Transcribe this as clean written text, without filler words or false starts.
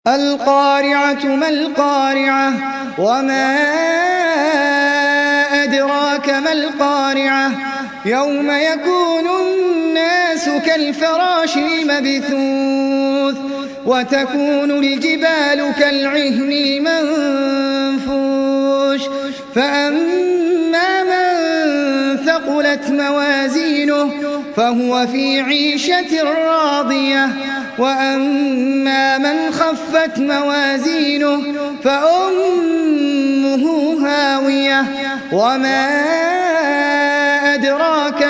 القارعة ما القارعة وما أدراك ما القارعة يوم يكون الناس كالفراش المبثوث وتكون الجبال كالعهن المنفوش فأما من ثقلت موازينه فهو في عيشة راضية وأما من خفت موازينه فأمه هاوية وما أدراك